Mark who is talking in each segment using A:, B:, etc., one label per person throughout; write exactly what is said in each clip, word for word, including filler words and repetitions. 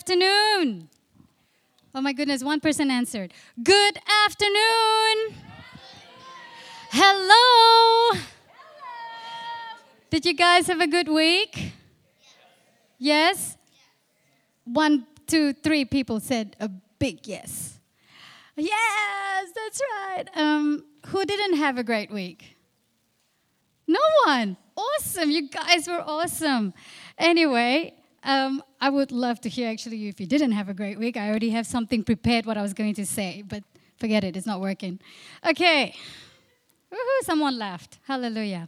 A: afternoon. Oh my goodness, one person answered. Good afternoon. Hello. Did you guys have a good week? Yes? One, two, three people said a big yes. Yes, that's right. Um, who didn't have a great week? No one. Awesome. You guys were awesome. Anyway, um, I would love to hear actually if you didn't have a great week. I already have something prepared what I was going to say, but forget it. It's not working. Okay. Woohoo, someone laughed. Hallelujah.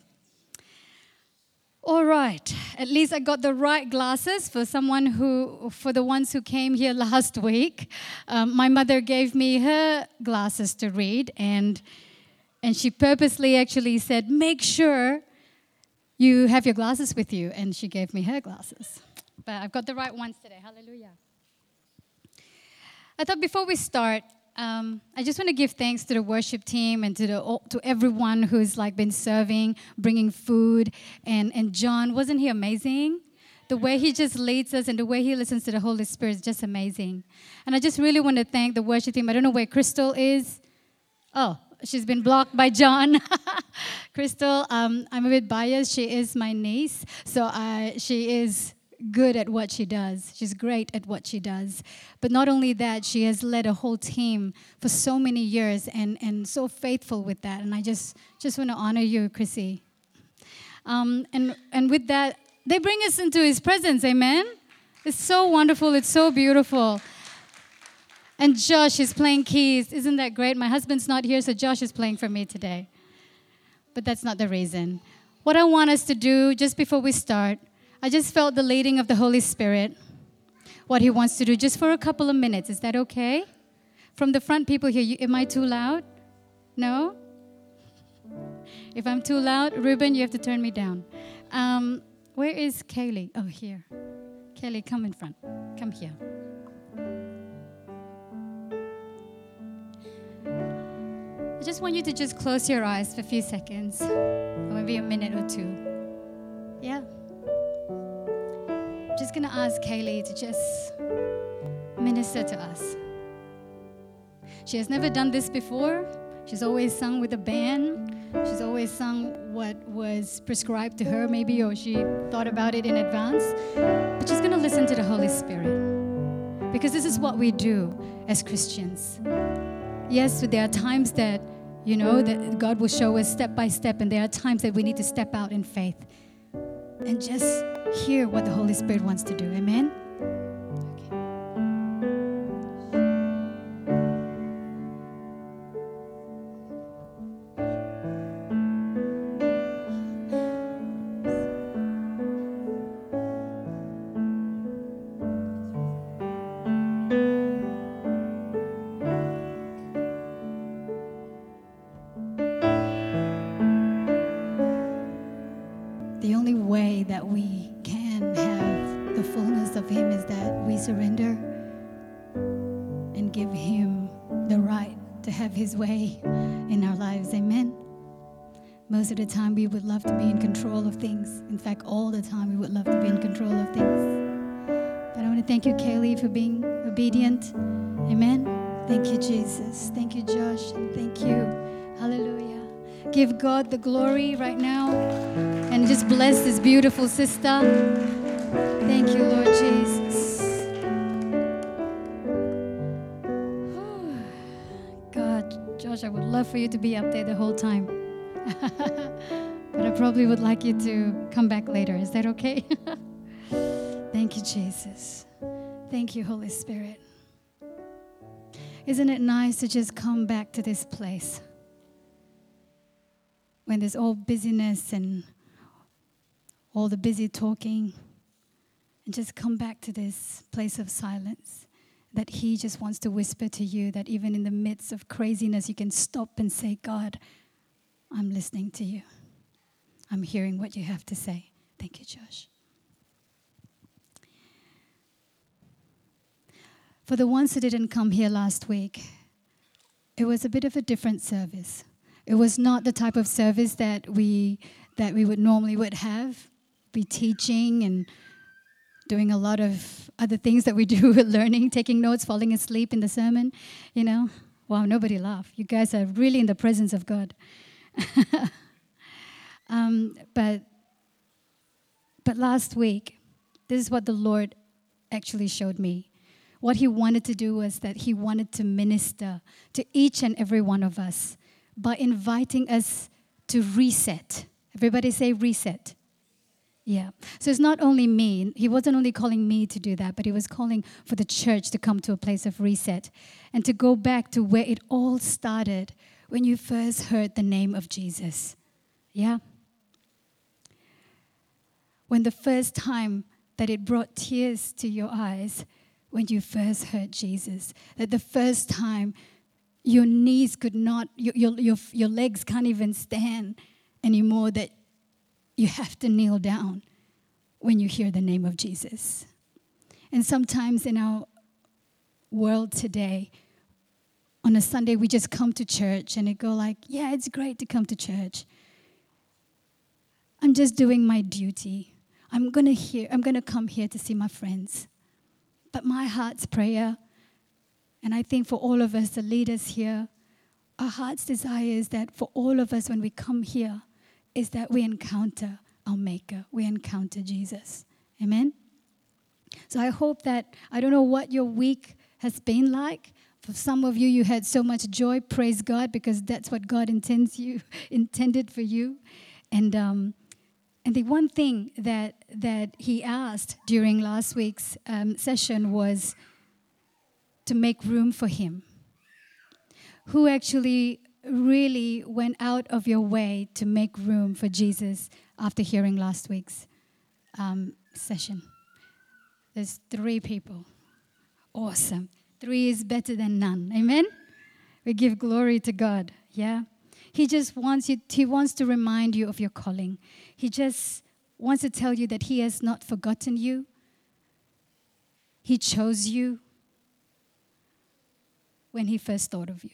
A: All right. At least I got the right glasses for someone who, for the ones who came here last week. Um, my mother gave me her glasses to read, and and she purposely actually said, make sure you have your glasses with you. And she gave me her glasses. But I've got the right ones today. Hallelujah. I thought before we start, um, I just want to give thanks to the worship team and to the to everyone who's like been serving, bringing food. And, and John, wasn't he amazing? The way he just leads us and the way he listens to the Holy Spirit is just amazing. And I just really want to thank the worship team. I don't know where Crystal is. Oh, she's been blocked by John. Crystal, um, I'm a bit biased. She is my niece. So uh, she is good at what she does. She's great at what she does. But not only that, she has led a whole team for so many years and, and so faithful with that. And I just, just want to honor you, Chrissy. Um, and, and with that, they bring us into His presence, amen? It's so wonderful. It's so beautiful. And Josh is playing keys. Isn't that great? My husband's not here, so Josh is playing for me today. But that's not the reason. What I want us to do just before we start, I just felt the leading of the Holy Spirit, what He wants to do just for a couple of minutes. Is that okay? From the front people here, you, am I too loud? No? If I'm too loud, Ruben, you have to turn me down. Um, where is Kaylee? Oh, here. Kaylee, come in front. Come here. I just want you to just close your eyes for a few seconds, or maybe a minute or two. Yeah. I'm just going to ask Kaylee to just minister to us. She has never done this before. She's always sung with a band. She's always sung what was prescribed to her, maybe, or she thought about it in advance. But she's going to listen to the Holy Spirit, because this is what we do as Christians. Yes, there are times that, you know, that God will show us step by step, and there are times that we need to step out in faith and just hear what the Holy Spirit wants to do. Amen? The only way that we can have the fullness of Him is that we surrender and give Him the right to have His way in our lives. Amen? Most of the time we would love to be in control of things. In fact, all the time we would love to be in control of things. But I want to thank you, Kaylee, for being obedient. Amen? Thank you, Jesus. Thank you, Josh. And thank you. Hallelujah. Give God the glory right now and just bless this beautiful sister. Thank you, Lord Jesus. God, Josh, I would love for you to be up there the whole time. But I probably would like you to come back later. Is that okay? Thank you, Jesus. Thank you, Holy Spirit. Isn't it nice to just come back to this place when there's all busyness and all the busy talking, and just come back to this place of silence that He just wants to whisper to you, that even in the midst of craziness, you can stop and say, God, I'm listening to you. I'm hearing what you have to say. Thank you, Josh. For the ones who didn't come here last week, it was a bit of a different service. It was not the type of service that we that we would normally would have, be teaching and doing a lot of other things that we do, learning, taking notes, falling asleep in the sermon, you know. Wow, nobody laughed. You guys are really in the presence of God. um, but, but last week, this is what the Lord actually showed me. What he wanted to do was that he wanted to minister to each and every one of us by inviting us to reset. Everybody say reset. Yeah. So it's not only me. He wasn't only calling me to do that, but he was calling for the church to come to a place of reset and to go back to where it all started when you first heard the name of Jesus. Yeah. When the first time that it brought tears to your eyes when you first heard Jesus. That the first time your knees could not, your, your, your, your legs can't even stand anymore, that you have to kneel down when you hear the name of Jesus. And sometimes in our world today, on a Sunday, we just come to church and it go like, yeah, it's great to come to church. I'm just doing my duty. I'm going to hear, I'm going to come here to see my friends. But my heart's prayer, and I think for all of us, the leaders here, our heart's desire is that for all of us when we come here, is that we encounter our Maker. We encounter Jesus. Amen? So I hope that, I don't know what your week has been like. For some of you, you had so much joy. Praise God, because that's what God intends you, intended for you. And um, and the one thing that that he asked during last week's um, session was to make room for him. Who actually really went out of your way to make room for Jesus after hearing last week's um, session? There's three people. Awesome. Three is better than none. Amen? We give glory to God. Yeah? He just wants you, he wants to remind you of your calling. He just wants to tell you that he has not forgotten you. He chose you when he first thought of you.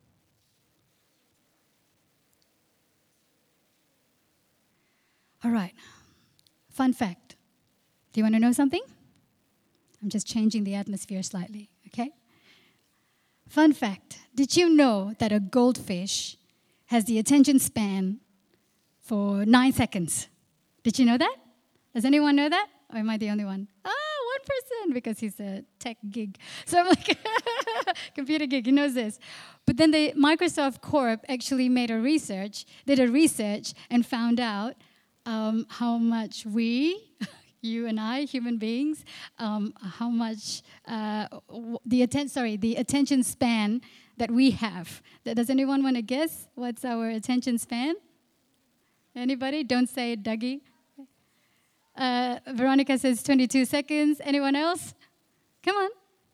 A: All right. Fun fact. Do you want to know something? I'm just changing the atmosphere slightly, okay? Fun fact. Did you know that a goldfish has the attention span for nine seconds? Did you know that? Does anyone know that? Or am I the only one? Ah, one person, because he's a tech gig. So I'm like, computer gig, he knows this. But then the Microsoft Corp actually made a research, did a research, and found out um, how much we, you and I, human beings, um, how much uh, the atten- sorry, the attention span that we have. Does anyone want to guess what's our attention span? Anybody? Don't say it, Dougie. Uh, Veronica says twenty-two seconds. Anyone else? Come on.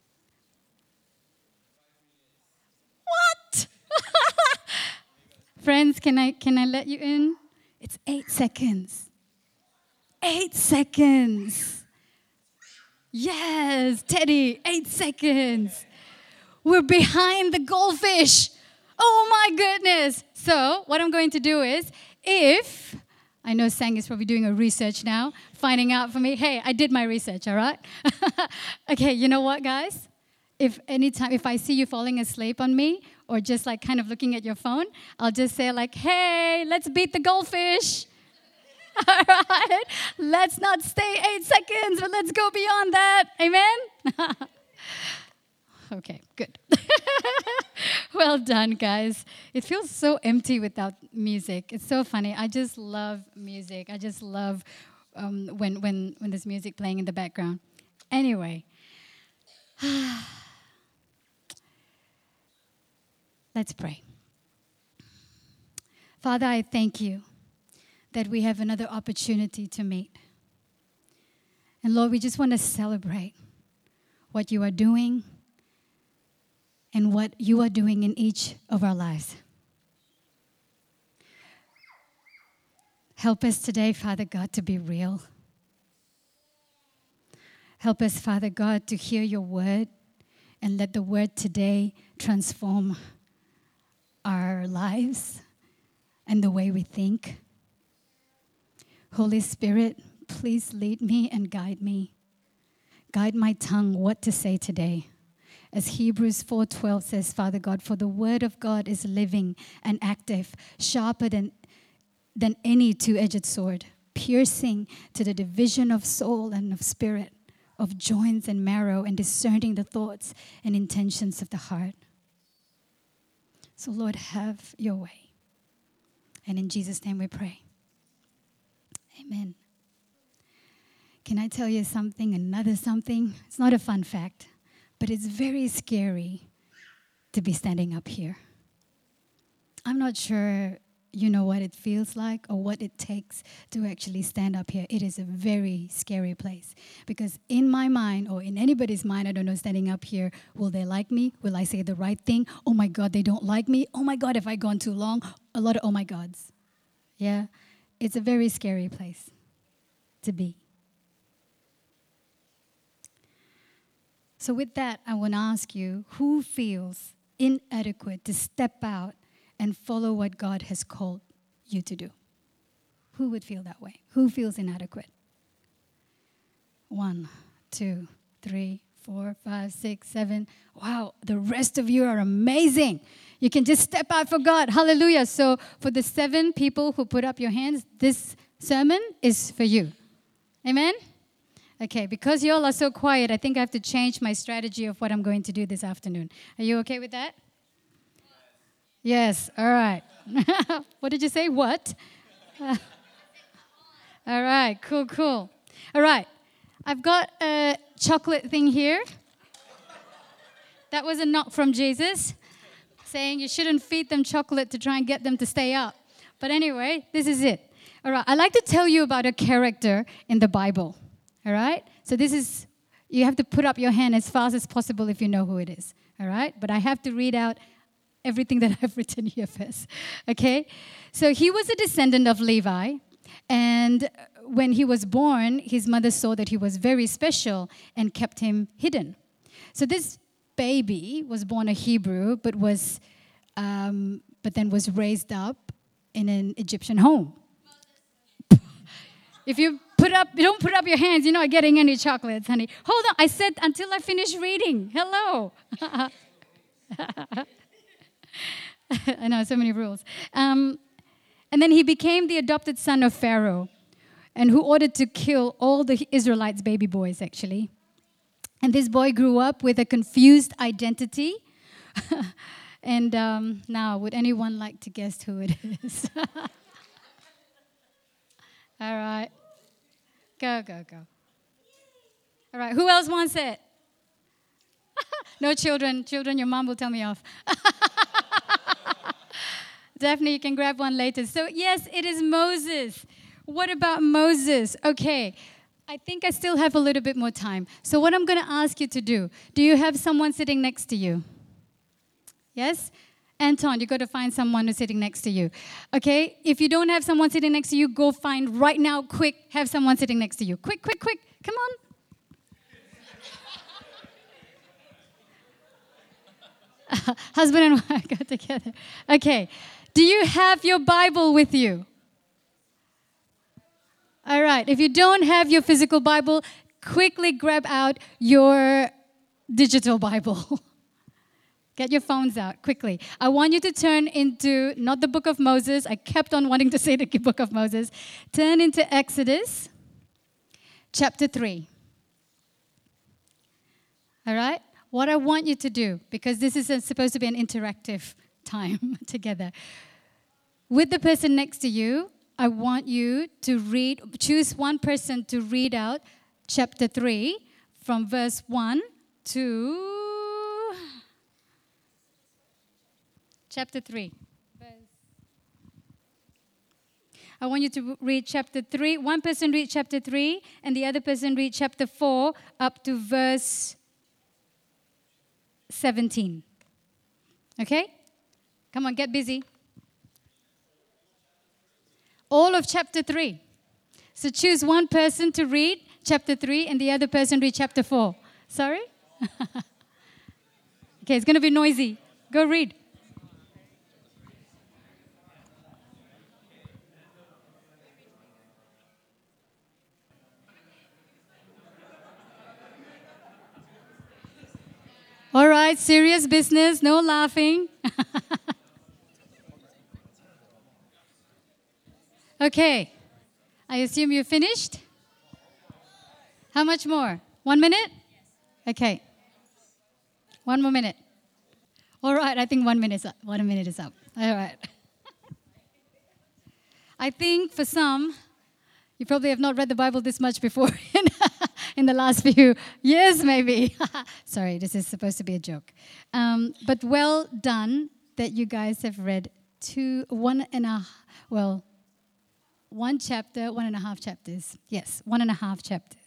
A: What? Friends, can I can I let you in? It's eight seconds. Eight seconds. Yes, Teddy, eight seconds. We're behind the goldfish. Oh my goodness. So what I'm going to do is, if, I know Sang is probably doing a research now, finding out for me, hey, I did my research, all right? Okay, you know what, guys? If anytime, if I see you falling asleep on me, or just like kind of looking at your phone, I'll just say like, hey, let's beat the goldfish. All right? Let's not stay eight seconds, but let's go beyond that. Amen? Okay, good. Well done, guys. It feels so empty without music. It's so funny. I just love music. I just love um, when, when, when there's music playing in the background. Anyway. Let's pray. Father, I thank you that we have another opportunity to meet. And Lord, we just want to celebrate what you are doing and what you are doing in each of our lives. Help us today, Father God, to be real. Help us, Father God, to hear your word and let the word today transform our lives and the way we think. Holy Spirit, please lead me and guide me. Guide my tongue what to say today. As Hebrews four twelve says, Father God, for the word of God is living and active, sharper than, than any two-edged sword, piercing to the division of soul and of spirit, of joints and marrow, and discerning the thoughts and intentions of the heart. So Lord, have your way. And in Jesus' name we pray. Amen. Can I tell you something, another something? It's not a fun fact, but it's very scary to be standing up here. I'm not sure you know what it feels like or what it takes to actually stand up here. It is a very scary place because in my mind or in anybody's mind, I don't know, standing up here, will they like me? Will I say the right thing? Oh my God, they don't like me. Oh my God, have I gone too long? A lot of oh my gods. Yeah, it's a very scary place to be. So with that, I want to ask you, who feels inadequate to step out and follow what God has called you to do? Who would feel that way? Who feels inadequate? One, two, three, four, five, six, seven. Wow, the rest of you are amazing. You can just step out for God. Hallelujah. So for the seven people who put up your hands, this sermon is for you. Amen? Okay, because you all are so quiet, I think I have to change my strategy of what I'm going to do this afternoon. Are you okay with that? Yes, all right. What did you say? What? Uh, all right, cool, cool. All right, I've got a chocolate thing here. That was a knock from Jesus, saying you shouldn't feed them chocolate to try and get them to stay up. But anyway, this is it. All right, I'd like to tell you about a character in the Bible. All right? So this is, you have to put up your hand as fast as possible if you know who it is. All right? But I have to read out everything that I've written here first. Okay? So he was a descendant of Levi. And when he was born, his mother saw that he was very special and kept him hidden. So this baby was born a Hebrew, but was, um, but then was raised up in an Egyptian home. If you put up, you don't put up your hands, you're not getting any chocolates, honey. Hold on, I said until I finish reading. Hello. I know, so many rules. Um, and then he became the adopted son of Pharaoh, and who ordered to kill all the Israelites' baby boys, actually. And this boy grew up with a confused identity. And um, now, would anyone like to guess who it is? All right. Go, go, go. All right. Who else wants it? No children. Children, your mom will tell me off. Daphne, you can grab one later. So, yes, it is Moses. What about Moses? Okay. I think I still have a little bit more time. So what I'm going to ask you to do, do you have someone sitting next to you? Yes? Anton, you got to find someone who's sitting next to you. Okay? If you don't have someone sitting next to you, go find right now, quick, have someone sitting next to you. Quick, quick, quick. Come on. Husband and wife got together. Okay. Do you have your Bible with you? All right. If you don't have your physical Bible, quickly grab out your digital Bible. Get your phones out quickly. I want you to turn into, not the book of Moses. I kept on wanting to say the book of Moses. Turn into Exodus chapter three. All right? What I want you to do, because this is a, supposed to be an interactive time together. With the person next to you, I want you to read, choose one person to read out chapter three from verse one to chapter three. I want you to read chapter three. One person read chapter three, and the other person read chapter four up to verse seventeen. Okay? Come on, get busy. All of chapter three. So choose one person to read chapter three, and the other person read chapter four. Sorry? Okay, it's going to be noisy. Go read. right, serious business, no laughing. Okay, I assume you finished? How much more? One minute? Okay. One more minute. All right, I think one minute is up. One minute is up. All right. I think for some, you probably have not read the Bible this much before in, in the last few years, maybe. Sorry, this is supposed to be a joke. Um, but well done that you guys have read two, one and a, well, one chapter, one and a half chapters. Yes, one and a half chapters.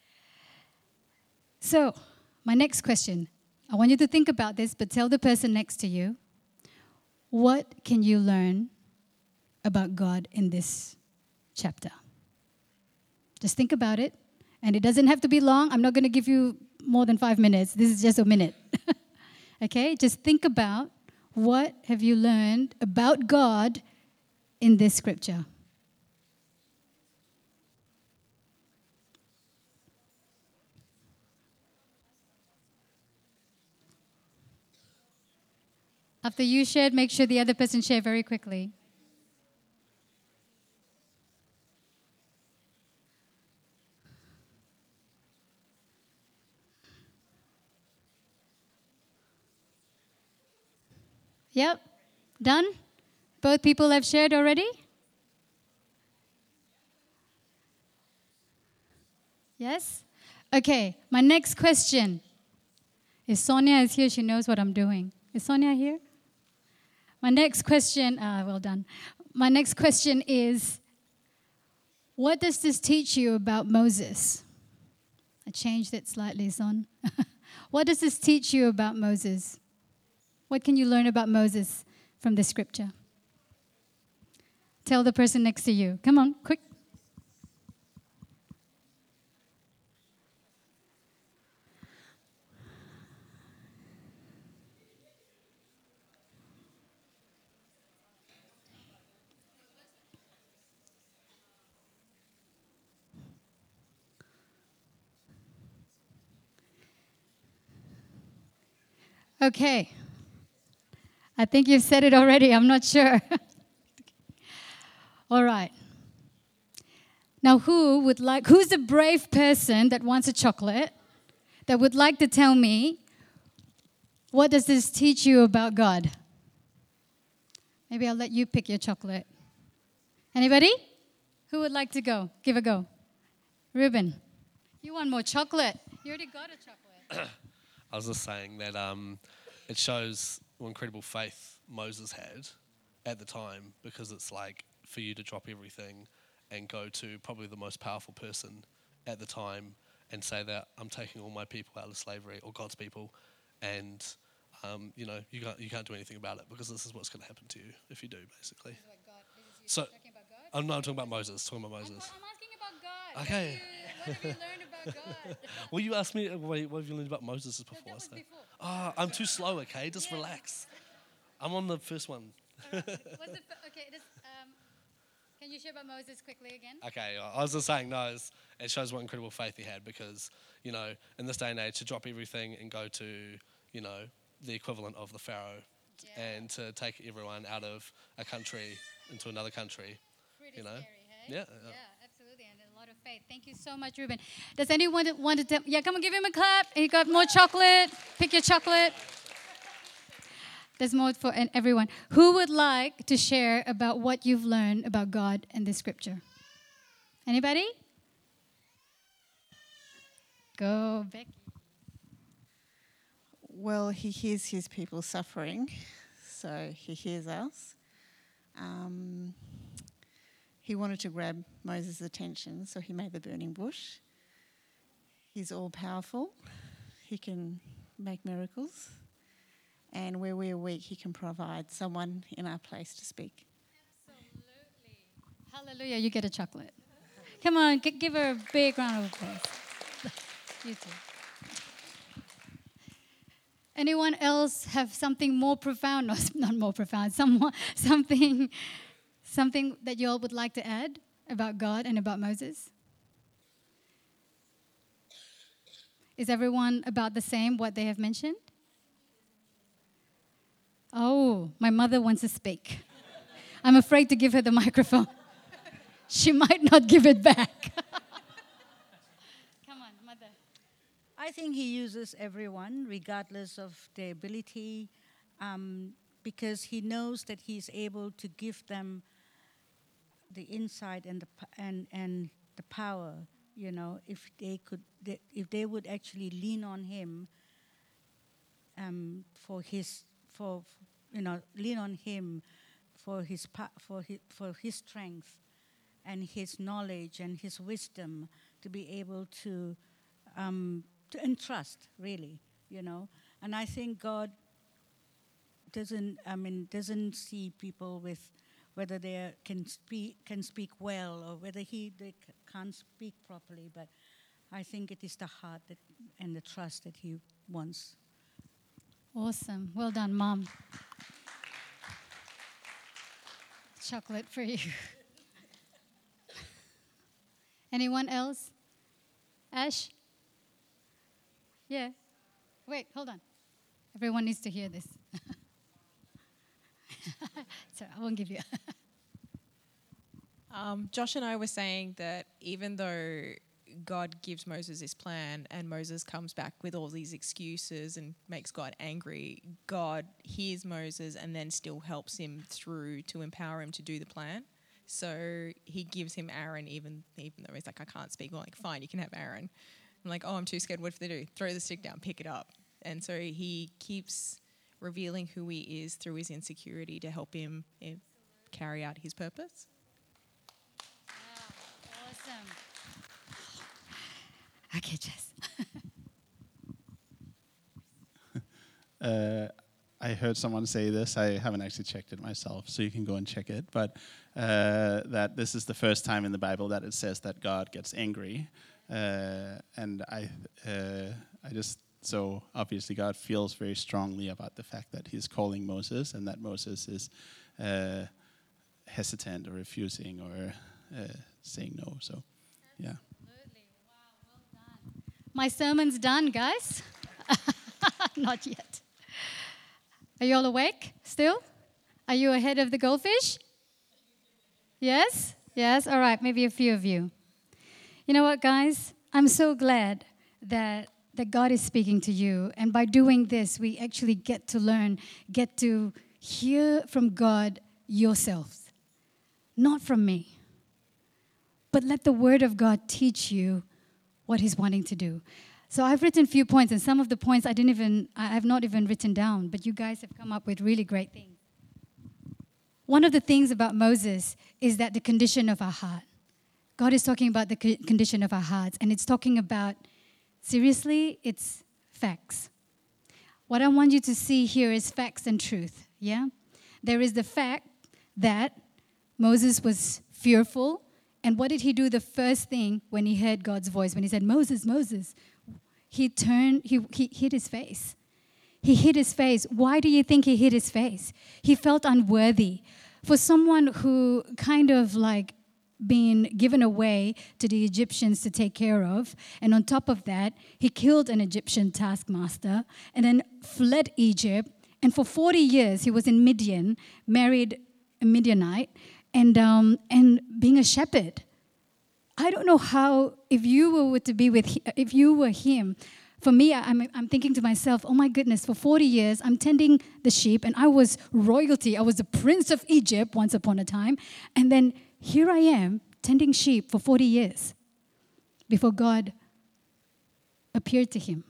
A: So, my next question. I want you to think about this, but tell the person next to you, what can you learn about God in this chapter? Just think about it. And it doesn't have to be long. I'm not going to give you more than five minutes. This is just a minute. Okay? Just think about what have you learned about God in this scripture. After you shared, make sure the other person share very quickly. Yep. Done? Both people have shared already? Yes? Okay, my next question. If Sonia is here, she knows what I'm doing. Is Sonia here? My next question, uh, well done. My next question is, what does this teach you about Moses? I changed it slightly, Son. What does this teach you about Moses? What can you learn about Moses from this scripture? Tell the person next to you. Come on, quick. Okay. I think you've said it already. I'm not sure. All right. Now, who would like, who's the brave person that wants a chocolate that would like to tell me, what does this teach you about God? Maybe I'll let you pick your chocolate. Anybody? Who would like to go? Give a go. Ruben, you want more chocolate. You already got a chocolate.
B: I was just saying that um, it shows what incredible faith Moses had at the time, because it's like for you to drop everything and go to probably the most powerful person at the time and say that I'm taking all my people out of slavery, or God's people, and um, you know you can't you can't do anything about it, because this is what's going to happen to you if you do, basically.
A: This is what God, this is
B: So
A: talking about God?
B: I'm not talking about Moses. Talking about Moses.
A: I'm, I'm asking about God.
B: Okay.
A: What, do you, what have you learned about God?
B: Well, you asked me, wait, what have you learned about Moses before?
A: That was
B: so.
A: before.
B: Oh, I'm too slow, okay? Just
A: Yeah.
B: relax. I'm on the first one.
A: What's the, okay, this, um, can you share about Moses quickly again?
B: Okay, I was just saying, no, it's, it shows what incredible faith he had, because, you know, in this day and age, to drop everything and go to, you know, the equivalent of the Pharaoh,
A: Yeah.
B: and to take everyone out of a country into another country,
A: Pretty
B: you know?
A: scary, hey?
B: Yeah.
A: Yeah, absolutely, and a lot of faith. Thank you so much, Ruben. Does anyone want to tell? Yeah, come on, give him a clap. He got more chocolate. Pick your chocolate. There's more for everyone. Who would like to share about what you've learned about God and this scripture? Anybody? Go, Becky.
C: Well, he hears his people suffering, so he hears us. Um, he wanted to grab Moses' attention, so he made the burning bush. He's all-powerful. He can make miracles. And where we are weak, he can provide someone in our place to speak.
A: Absolutely. Hallelujah, you get a chocolate. Come on, g- give her a big round of applause. You too. Anyone else have something more profound? No, not more profound. Someone, something, something that you all would like to add about God and about Moses? Is everyone about the same, what they have mentioned? Oh, my mother wants to speak. I'm afraid to give her the microphone. She might not give it back. Come on, mother.
D: I think he uses everyone, regardless of their ability, um, because he knows that he's able to give them the insight and the p- and and the power. You know, if they could, they, if they would actually lean on him um, for his, for you know, lean on him for his pa- for his for his strength and his knowledge and his wisdom to be able to um, to entrust, really, you know. And I think God doesn't, I mean, doesn't see people with whether they can speak can speak well or whether he they c- can't speak properly. But I think it is the heart that and the trust that he wants.
A: Awesome. Well done, Mom. Chocolate for you. Anyone else? Ash? Yeah. Wait, hold on. Everyone needs to hear this. Sorry, I won't give you.
E: Um, Josh and I were saying that even though God gives Moses this plan and Moses comes back with all these excuses and makes God angry, God hears Moses and then still helps him through to empower him to do the plan. So he gives him Aaron, even even though he's like, I can't speak. Well, like, fine, you can have Aaron. I'm like, oh, I'm too scared. What if they do? Throw the stick down, pick it up. And so he keeps revealing who he is through his insecurity to help him eh, carry out his purpose.
A: Wow, awesome. Okay, Jess.
F: uh, I heard someone say this. I haven't actually checked it myself, so you can go and check it. But uh, that this is the first time in the Bible that it says that God gets angry. Uh, and I, uh, I just, so obviously God feels very strongly about the fact that he's calling Moses and that Moses is uh, hesitant or refusing or uh, saying no. So, yeah.
A: Absolutely. Wow, well done. My sermon's done, guys. Not yet. Are you all awake still? Are you ahead of the goldfish? Yes? Yes? All right, maybe a few of you. You know what, guys? I'm so glad that, that God is speaking to you. And by doing this, we actually get to learn, get to hear from God yourselves. Not from me. But let the Word of God teach you what He's wanting to do. So I've written a few points, and some of the points I didn't even, I have not even written down, but you guys have come up with really great things. One of the things about Moses is that the condition of our heart. God is talking about the co- condition of our hearts, and it's talking about, seriously, it's facts. What I want you to see here is facts and truth, yeah? There is the fact that Moses was fearful, and what did he do the first thing when he heard God's voice? When he said, Moses, Moses, he turned, he, he hid his face. He hid his face. Why do you think he hid his face? He felt unworthy. For someone who kind of like been given away to the Egyptians to take care of, and on top of that, he killed an Egyptian taskmaster and then fled Egypt. And for forty years, he was in Midian, married a Midianite, and um, and being a shepherd. I don't know how, if you were to be with, if you were him, for me, I'm, I'm thinking to myself, oh my goodness, for forty years, I'm tending the sheep, and I was royalty. I was the prince of Egypt once upon a time. And then here I am, tending sheep for forty years before God appeared to him.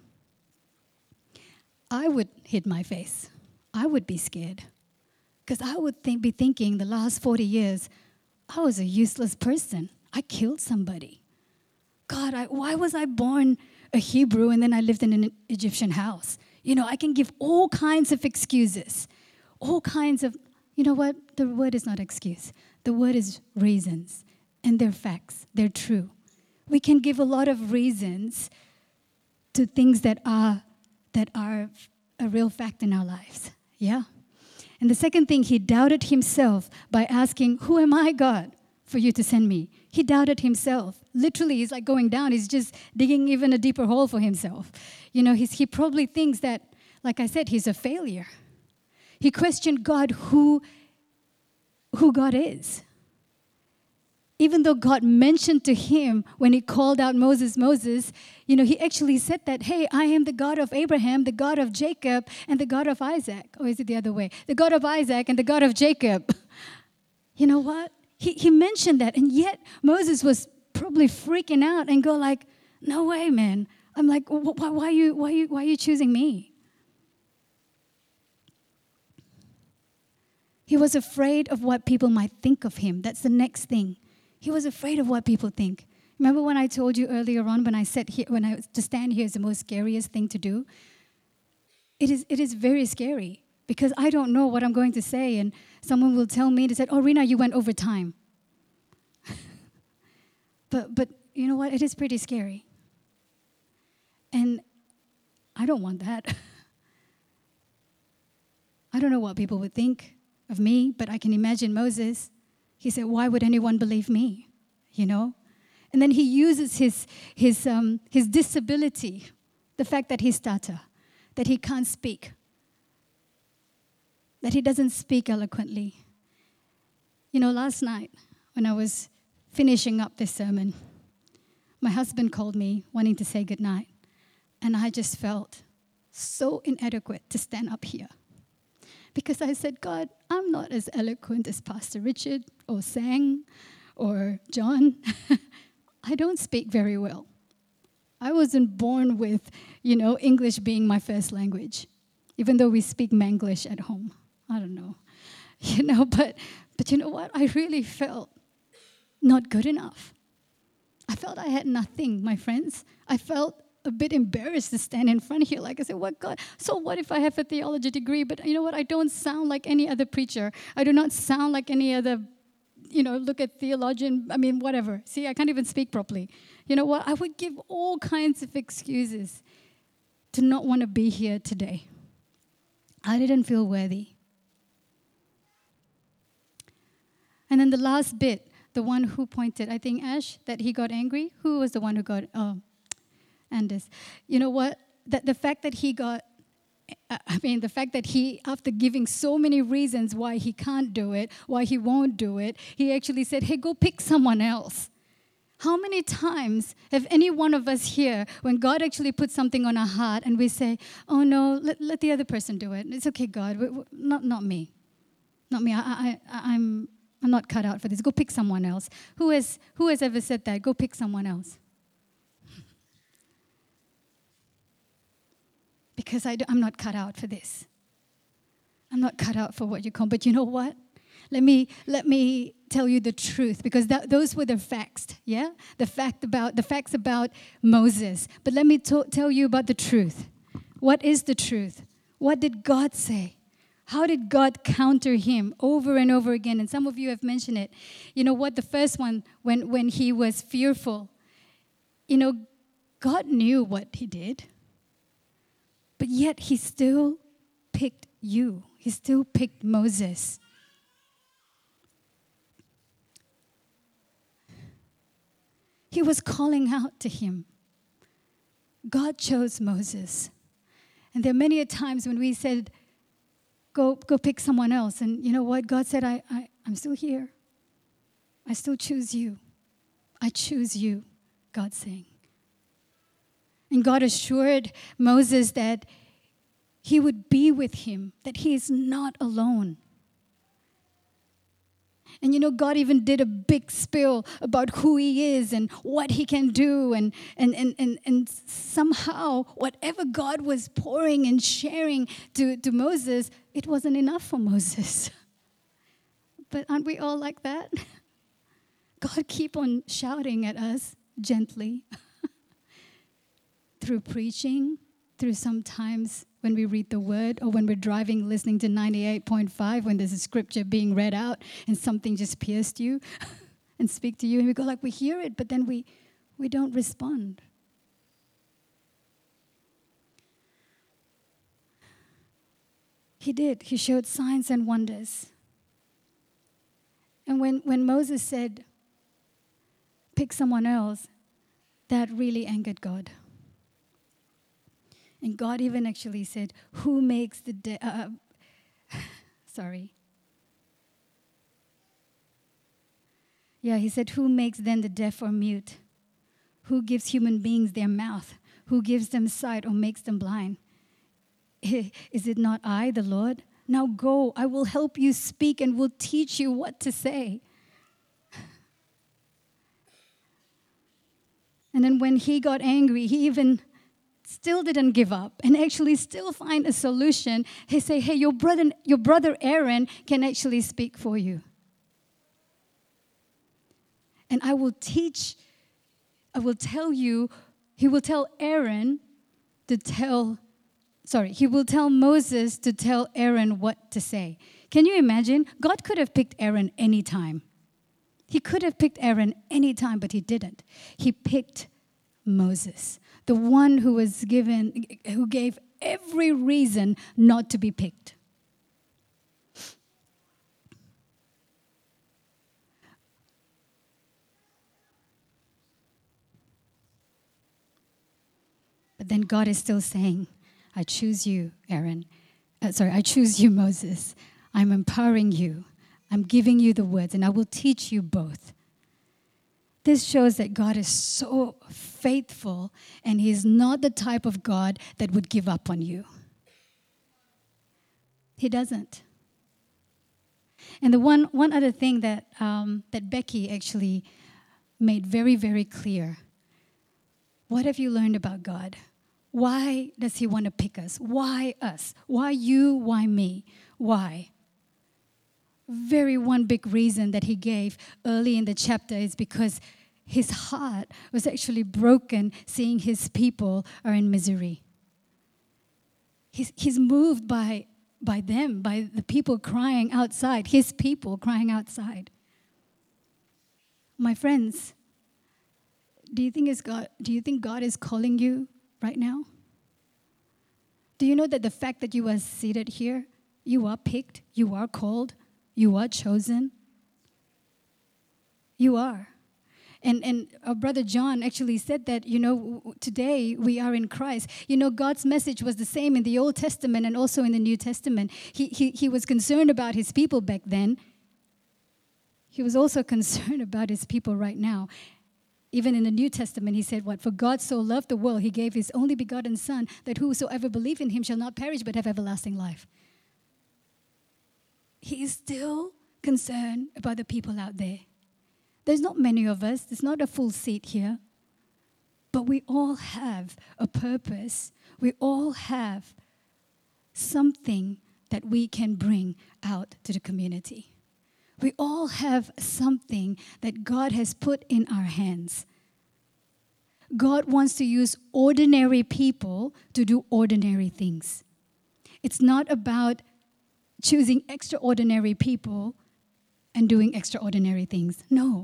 A: I would hide my face. I would be scared. Because I would think, be thinking the last forty years, I was a useless person. I killed somebody. God, I, why was I born a Hebrew and then I lived in an Egyptian house? You know, I can give all kinds of excuses. All kinds of, you know what? The word is not excuse. The word is reasons. And they're facts. They're true. We can give a lot of reasons to things that are that are a real fact in our lives. Yeah? And the second thing, he doubted himself by asking, who am I, God, for you to send me? He doubted himself. Literally, he's like going down. He's just digging even a deeper hole for himself. You know, he's, he probably thinks that, like I said, he's a failure. He questioned God who, who God is. Even though God mentioned to him when he called out Moses, Moses, you know, he actually said that, hey, I am the God of Abraham, the God of Jacob, and the God of Isaac. Or is it the other way? The God of Isaac and the God of Jacob. You know what? He, he mentioned that, and yet Moses was probably freaking out and go like, no way, man. I'm like, why, why, are you, why, are you, why are you choosing me? He was afraid of what people might think of him. That's the next thing. He was afraid of what people think. Remember when I told you earlier on when I said here, when I to stand here is the most scariest thing to do? It is, it is very scary because I don't know what I'm going to say, and someone will tell me, they said, oh, Rina, you went over time. but, but you know what? It is pretty scary. And I don't want that. I don't know what people would think of me, but I can imagine Moses. He said, why would anyone believe me? You know? And then he uses his, his, um, his disability, the fact that he stutter, that he can't speak, that he doesn't speak eloquently. You know, last night when I was finishing up this sermon, my husband called me wanting to say goodnight, and I just felt so inadequate to stand up here. Because I said, God, I'm not as eloquent as Pastor Richard or Sang or John. I don't speak very well. I wasn't born with, you know, English being my first language, even though we speak Manglish at home. I don't know. You know, but, but you know what? I really felt not good enough. I felt I had nothing, my friends. I felt a bit embarrassed to stand in front here. Like I said, what God? So what if I have a theology degree? But you know what? I don't sound like any other preacher. I do not sound like any other, you know, look at theologian. I mean, whatever. See, I can't even speak properly. You know what? I would give all kinds of excuses to not want to be here today. I didn't feel worthy. And then the last bit, the one who pointed, I think Ash, that he got angry. Who was the one who got, oh, Anders. You know what? That the fact that he got, I mean, the fact that he, after giving so many reasons why he can't do it, why he won't do it, he actually said, hey, go pick someone else. How many times have any one of us here, when God actually puts something on our heart and we say, oh no, let, let the other person do it. It's okay, God, we, we, not, not me. Not me, I, I, I, I'm, I'm not cut out for this. Go pick someone else. Who has, who has ever said that? Go pick someone else. Because I do, I'm not cut out for this. I'm not cut out for what you call. But you know what? Let me let me tell you the truth, because that, those were the facts. Yeah, the fact about the facts about Moses. But let me to, tell you about the truth. What is the truth? What did God say? How did God counter him over and over again? And some of you have mentioned it. You know what? The first one, when when he was fearful, you know, God knew what he did. But yet he still picked you. He still picked Moses. He was calling out to him. God chose Moses. And there are many a times when we said, go, go pick someone else. And you know what? God said, I, I, I'm still here. I still choose you. I choose you, God's saying. And God assured Moses that he would be with him, that he is not alone. And you know, God even did a big spill about who he is and what he can do. And, and, and, and, and somehow, whatever God was pouring and sharing to, to Moses, it wasn't enough for Moses. But aren't we all like that? God keep on shouting at us gently. Through preaching, through sometimes when we read the word, or when we're driving listening to ninety-eight point five, when there's a scripture being read out and something just pierced you and speak to you, and we go like, we hear it, but then we, we don't respond. He did. He showed signs and wonders. And when, when Moses said, pick someone else, that really angered God. And God even actually said, who makes the de- uh, Sorry. Yeah, he said, who makes then the deaf or mute? Who gives human beings their mouth? Who gives them sight or makes them blind? Is it not I, the Lord? Now go, I will help you speak and will teach you what to say. And then when he got angry, he even still didn't give up and actually still find a solution. He said, hey, your brother, your brother Aaron can actually speak for you. And I will teach, I will tell you, he will tell Aaron to tell, sorry, he will tell Moses to tell Aaron what to say. Can you imagine? God could have picked Aaron anytime. He could have picked Aaron anytime, but he didn't. He picked Moses, the one who was given, who gave every reason not to be picked. But then God is still saying, I choose you, Aaron. Uh, sorry, I choose you, Moses. I'm empowering you. I'm giving you the words, and I will teach you both. This shows that God is so faithful, and He's not the type of God that would give up on you. He doesn't. And the one, one other thing that, um, that Becky actually made very, very clear. What have you learned about God? Why does He want to pick us? Why us? Why you? Why me? Why? Very one big reason that He gave early in the chapter is because His heart was actually broken seeing His people are in misery. He's, he's moved by, by them, by the people crying outside, His people crying outside. My friends, do you think is God, do you think God is calling you right now? Do you know that the fact that you are seated here, you are picked, you are called, you are chosen? You are. And and our brother John actually said that, you know, today we are in Christ. You know, God's message was the same in the Old Testament and also in the New Testament. He, he, he was concerned about His people back then. He was also concerned about His people right now. Even in the New Testament, He said, what? For God so loved the world, He gave His only begotten Son, that whosoever believe in Him shall not perish but have everlasting life. He is still concerned about the people out there. There's not many of us. There's not a full seat here. But we all have a purpose. We all have something that we can bring out to the community. We all have something that God has put in our hands. God wants to use ordinary people to do ordinary things. It's not about choosing extraordinary people and doing extraordinary things. No.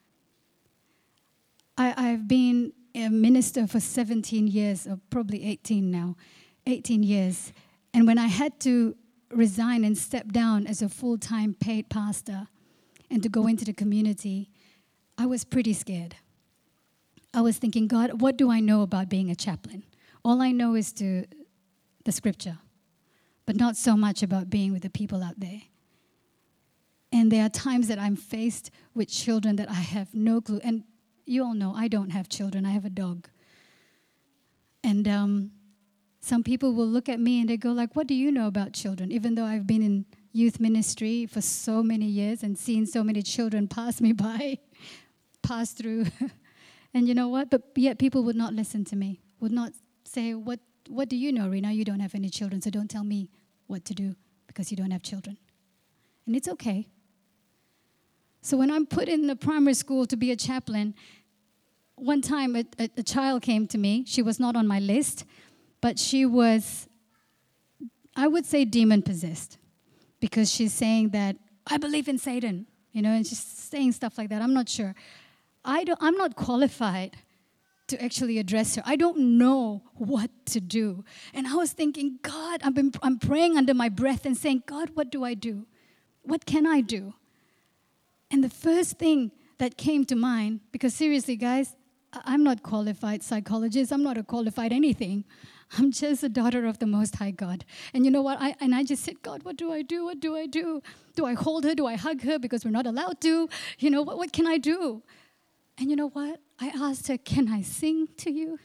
A: I, I've been a minister for seventeen years, or probably eighteen now, eighteen years. And when I had to resign and step down as a full-time paid pastor and to go into the community, I was pretty scared. I was thinking, God, what do I know about being a chaplain? All I know is to the scripture, but not so much about being with the people out there. And there are times that I'm faced with children that I have no clue. And you all know I don't have children. I have a dog. And um, some people will look at me and they go like, what do you know about children? Even though I've been in youth ministry for so many years and seen so many children pass me by, pass through. And you know what? But yet people would not listen to me, would not say, what, what do you know, Rina? You don't have any children, so don't tell me what to do because you don't have children. And it's okay. So when I'm put in the primary school to be a chaplain, one time a, a, a child came to me. She was not on my list, but she was, I would say, demon-possessed because she's saying that, I believe in Satan, you know, and she's saying stuff like that. I'm not sure. I don't, I'm not qualified to actually address her. I don't know what to do. And I was thinking, God, I've been, I'm praying under my breath and saying, God, what do I do? What can I do? And the first thing that came to mind, because seriously, guys, I'm not qualified psychologist. I'm not a qualified anything. I'm just a daughter of the Most High God. And you know what? I and I just said, God, what do I do? What do I do? Do I hold her? Do I hug her? Because we're not allowed to. You know, what, what can I do? And you know what? I asked her, can I sing to you?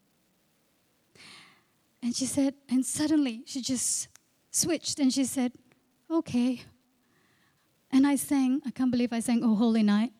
A: And she said, and suddenly she just switched and she said, okay. And I sang, I can't believe I sang Oh Holy Night.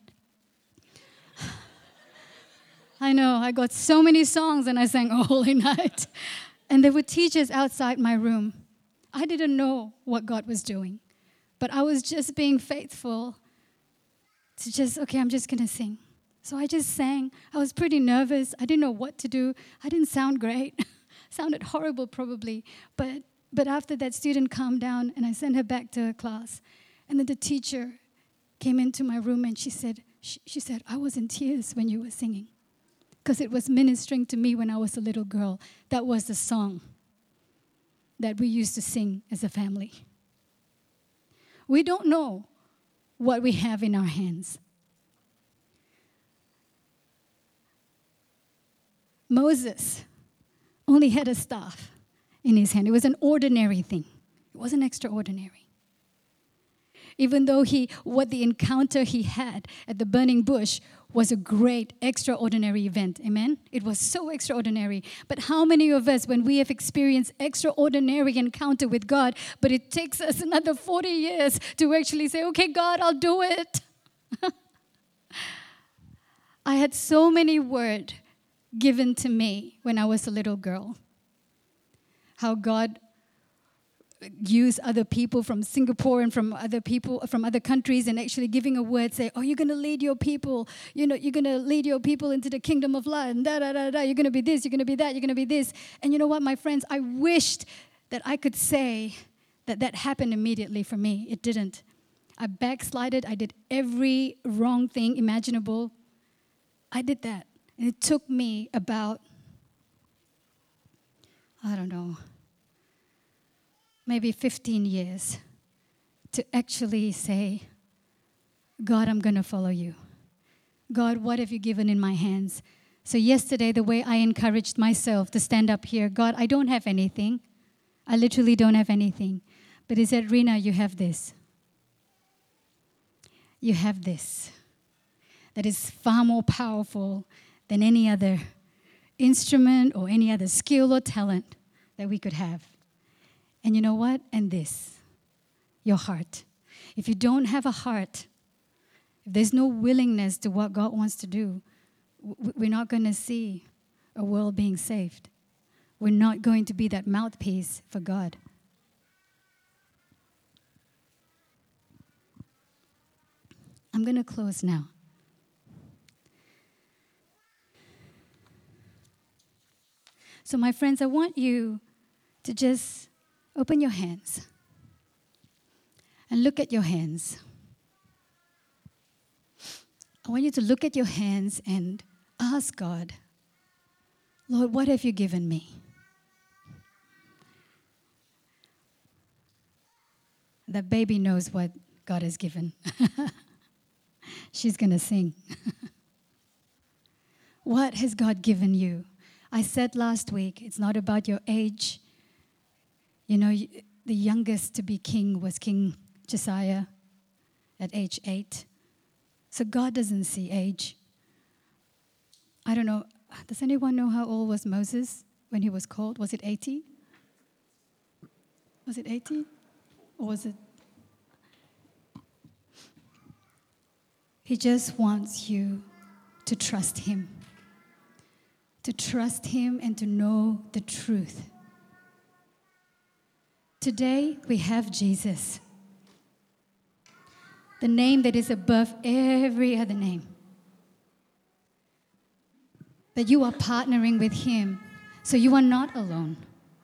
A: I know, I got so many songs and I sang Oh Holy Night. And there were teachers outside my room. I didn't know what God was doing, but I was just being faithful to just, okay, I'm just going to sing. So I just sang. I was pretty nervous. I didn't know what to do. I didn't sound great. Sounded horrible probably. But, but after that student calmed down and I sent her back to her class. And then the teacher came into my room and she said, she, she said, I was in tears when you were singing. Because it was ministering to me when I was a little girl. That was the song that we used to sing as a family. We don't know what we have in our hands. Moses only had a staff in his hand. It was an ordinary thing. It wasn't extraordinary. Even though he, what the encounter he had at the burning bush was a great, extraordinary event. Amen? It was so extraordinary. But how many of us, when we have experienced extraordinary encounter with God, but it takes us another forty years to actually say, okay, God, I'll do it. I had so many words given to me when I was a little girl. How God use other people from Singapore and from other people from other countries and actually giving a word, say, oh, you're going to lead your people, you know, you're going to lead your people into the kingdom of light, and da, da, da, da, you're going to be this, you're going to be that, you're going to be this. And you know what, my friends, I wished that I could say that that happened immediately for me. It didn't. I backslided. I did every wrong thing imaginable. I did that. And it took me about, I don't know, maybe fifteen years to actually say, God, I'm going to follow you. God, what have you given in my hands? So yesterday, the way I encouraged myself to stand up here, God, I don't have anything. I literally don't have anything. But he said, Rena, you have this. You have this. That is far more powerful than any other instrument or any other skill or talent that we could have. And you know what? And this, your heart. If you don't have a heart, if there's no willingness to what God wants to do, we're not going to see a world being saved. We're not going to be that mouthpiece for God. I'm going to close now. So my friends, I want you to just open your hands and look at your hands. I want you to look at your hands and ask God, Lord, what have you given me? That baby knows what God has given. She's going to sing. What has God given you? I said last week, it's not about your age. You know, the youngest to be king was King Josiah at age eight. So God doesn't see age. I don't know. Does anyone know how old was Moses when he was called? Was it eighty? Was it eighty? Or was it? He just wants you to trust him. To trust him and to know the truth. Today, we have Jesus. The name that is above every other name. That you are partnering with him, so you are not alone.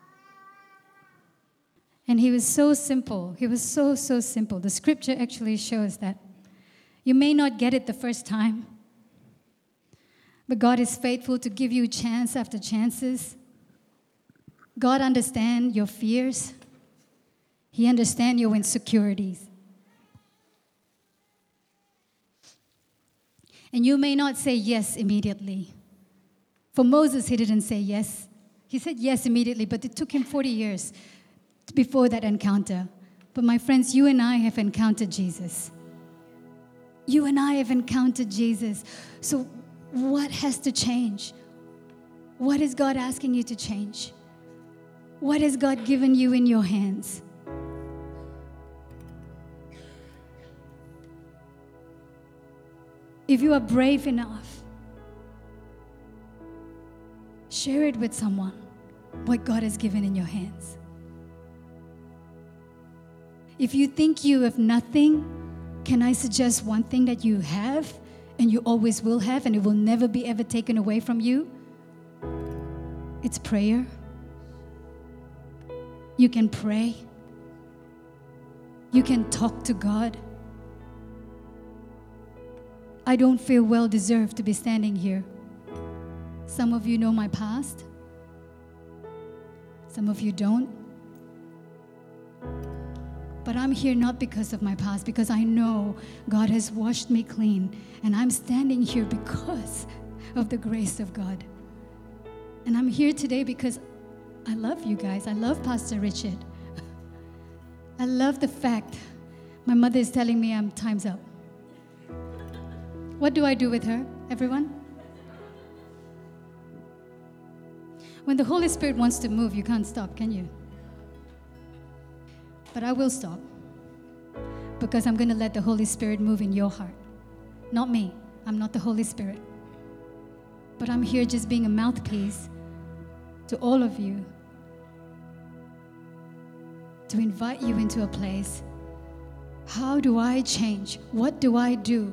A: And he was so simple. He was so, so simple. The scripture actually shows that. You may not get it the first time, but God is faithful to give you chance after chances. God understands your fears. He understands your insecurities. And you may not say yes immediately. For Moses, he didn't say yes He said yes immediately, but it took him forty years before that encounter. But my friends, you and I have encountered Jesus. You and I have encountered Jesus. So what has to change? What is God asking you to change? What has God given you in your hands? If you are brave enough, share it with someone, what God has given in your hands. If you think you have nothing, can I suggest one thing that you have and you always will have and it will never be ever taken away from you? It's prayer. You can pray. You can talk to God. I don't feel well deserved to be standing here. Some of you know my past. Some of you don't. But I'm here not because of my past, because I know God has washed me clean. And I'm standing here because of the grace of God. And I'm here today because I love you guys. I love Pastor Richard. I love the fact my mother is telling me I'm time's up. What do I do with her, everyone? When the Holy Spirit wants to move, you can't stop, can you? But I will stop because I'm going to let the Holy Spirit move in your heart. Not me. I'm not the Holy Spirit. But I'm here just being a mouthpiece to all of you to invite you into a place. How do I change? What do I do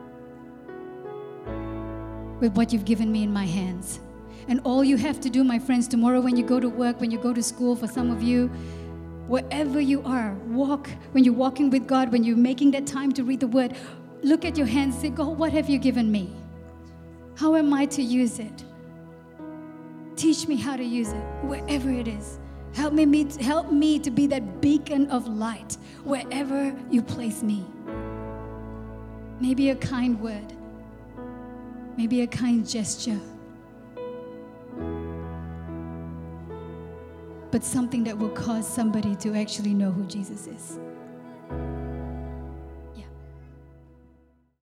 A: with what you've given me in my hands? And all you have to do, my friends, tomorrow when you go to work, when you go to school, for some of you, wherever you are, walk, when you're walking with God, when you're making that time to read the Word, look at your hands and say, God, what have you given me? How am I to use it? Teach me how to use it, wherever it is. Help me, meet, help me to be that beacon of light wherever you place me. Maybe a kind word. Maybe a kind gesture. But something that will cause somebody to actually know who Jesus is.